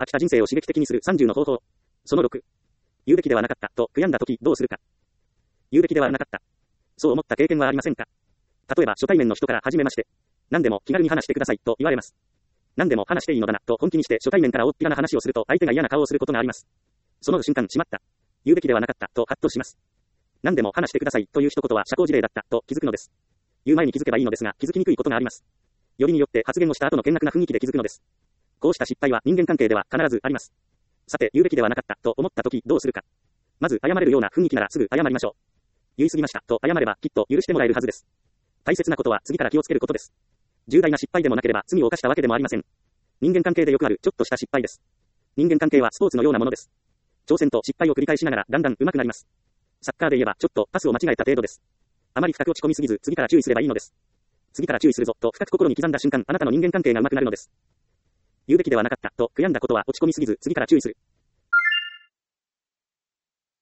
飽きた人生を刺激的にする30の方法。その6。言うべきではなかったと悔やんだときどうするか。言うべきではなかった。そう思った経験はありませんか？例えば初対面の人から初めまして。何でも気軽に話してくださいと言われます。何でも話していいのだなと本気にして初対面から大っぴらな話をすると相手が嫌な顔をすることがあります。その瞬間しまった。言うべきではなかったとハッとします。何でも話してくださいという一言は社交辞令だったと気づくのです。言う前に気づけばいいのですが気づきにくいことがあります。よりによって発言をした後の険悪な雰囲気で気づくのです。こうした失敗は人間関係では必ずあります。さて言うべきではなかったと思ったときどうするか。まず謝れるような雰囲気ならすぐ謝りましょう。言い過ぎましたと謝ればきっと許してもらえるはずです。大切なことは次から気をつけることです。重大な失敗でもなければ罪を犯したわけでもありません。人間関係でよくあるちょっとした失敗です。人間関係はスポーツのようなものです。挑戦と失敗を繰り返しながらだんだん上手くなります。サッカーで言えばちょっとパスを間違えた程度です。あまり深く落ち込みすぎず次から注意すればいいのです。次から注意するぞと深く心に刻んだ瞬間あなたの人間関係が上手くなるのです。言うべきではなかったと悔やんだことは落ち込みすぎず次から注意する。